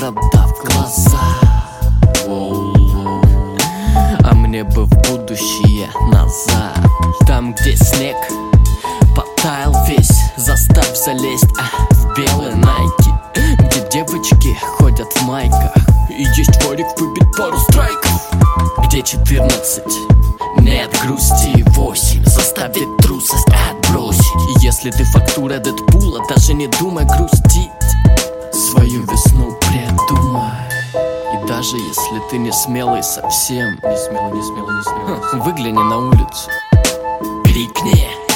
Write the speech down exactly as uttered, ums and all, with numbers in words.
города в глаза. А мне бы в будущее назад. Там, где снег потаял весь, заставь залезть а, в белые найки. Где девочки ходят в майках и есть варик выбить пару страйков. Где четырнадцать нет грусти, восемь заставит трусость отбросить. И если ты фактура Дэдпула, даже не думай грустить, свою весну придумай. И даже если ты не смелый совсем, не смелый, не смелый, не смелый, выгляни на улицу, крикни.